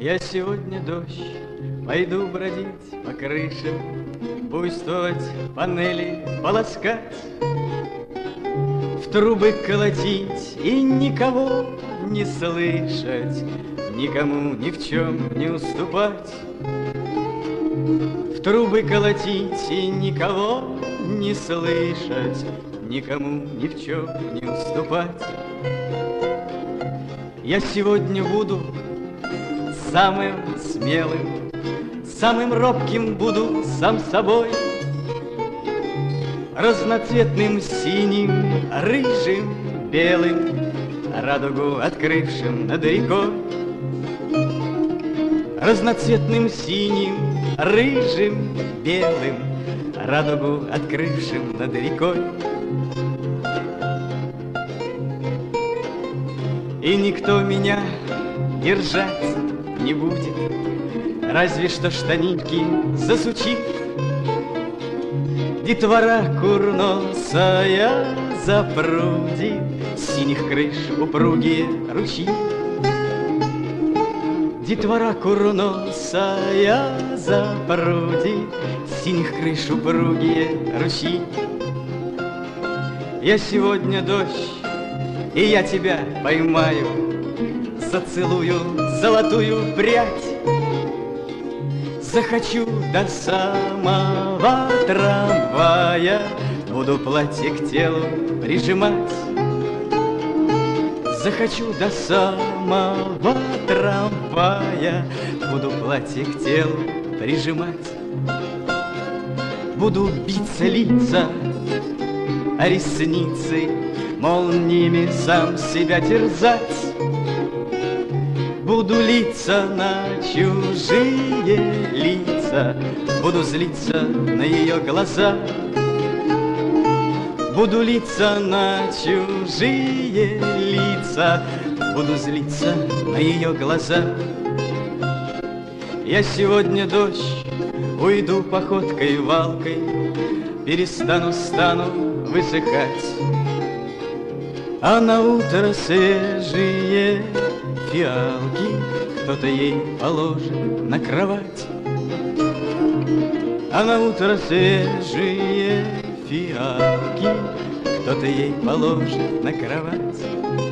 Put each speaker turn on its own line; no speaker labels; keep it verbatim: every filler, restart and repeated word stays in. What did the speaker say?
Я сегодня дождь, пойду бродить по крышам, буйствовать, панели полоскать, в трубы колотить и никого не слышать, никому ни в чем не уступать. В трубы колотить и никого не слышать, никому ни в чем не уступать. Я сегодня буду самым смелым, самым робким буду сам собой, разноцветным синим, рыжим, белым, радугу открывшим над рекой. Разноцветным синим, рыжим, белым, радугу открывшим над рекой. И никто меня держать не будет, разве что штаники засучив. Детвора курносая запрудит синих крыш упругие ручьи. Детвора курносая запрудит синих крыш упругие ручьи. Я сегодня дождь, и я тебя поймаю, зацелую золотую прядь. Захочу до самого трамвая, буду платье к телу прижимать. Захочу до самого трамвая, буду платье к телу прижимать. Буду биться лица, а ресницы молниями сам себя терзать. Буду литься на чужие лица, буду злиться на ее глаза. Буду литься на чужие лица, буду злиться на ее глаза. Я сегодня дождь, уйду походкой валкой, перестану, стану высыхать. А на утро свежие фиалки кто-то ей положит на кровать. А на утро свежие фиалки кто-то ей положит на кровать.